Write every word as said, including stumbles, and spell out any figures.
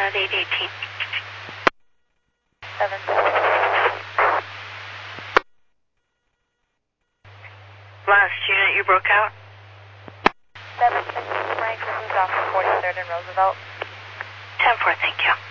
at eight eighteen. Seven. Last unit, you broke out? Seven six Frank, this is off forty-third and Roosevelt. ten four, thank you.